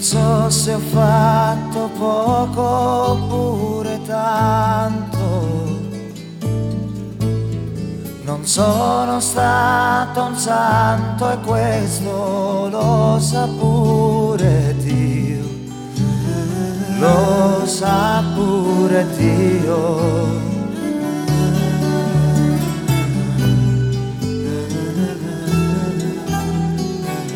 so se ho fatto poco oppure tanto. Non sono stato un santo e questo lo sa pure Dio, lo sa pure Dio.